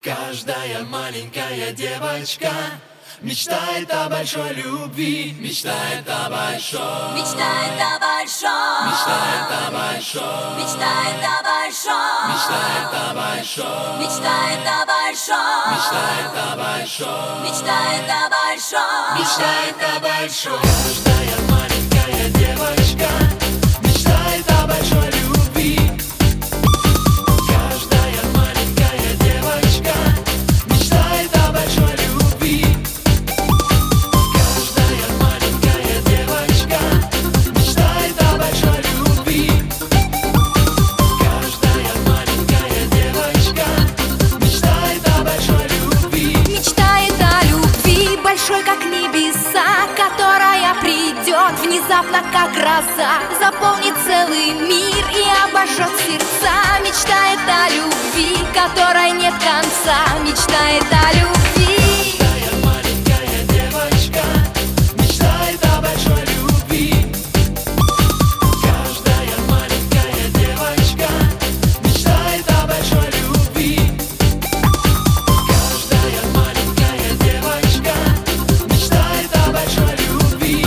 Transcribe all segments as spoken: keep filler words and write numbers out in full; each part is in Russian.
Каждая маленькая девочка мечтает о большой любви, мечтает о большом, Мечтает о большом, мечтает о большом, мечтает о большом, мечтает о большом, мечтает о большом, мечтает о большом, мечтает о большом, мечтает о большом. Каждая маленькая девочка мечтает о большой любви. Каждая маленькая девочка мечтает о большой любви. Каждая маленькая девочка мечтает о большой любви. Каждая маленькая девочка мечтает о большой любви. Мечтает о любви, большой как небеса, которая придет внезапно как гроза, заполнит целый мир и обожжет сердца. Мечтает о любви, которой нет конца. Мечтает о любви. Каждая маленькая девочка мечтает о большой любви. Каждая маленькая девочка мечтает о большой любви. Каждая маленькая девочка мечтает о большой любви.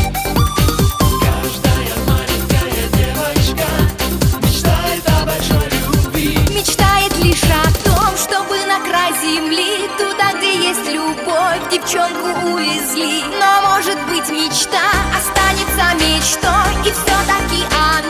Каждая маленькая девочка мечтает о большой любви. Мечтает лишь о том, чтобы на край земли, туда, где есть любовь, девчонку увезли. Но может быть мечта останется мечтой, и все-таки она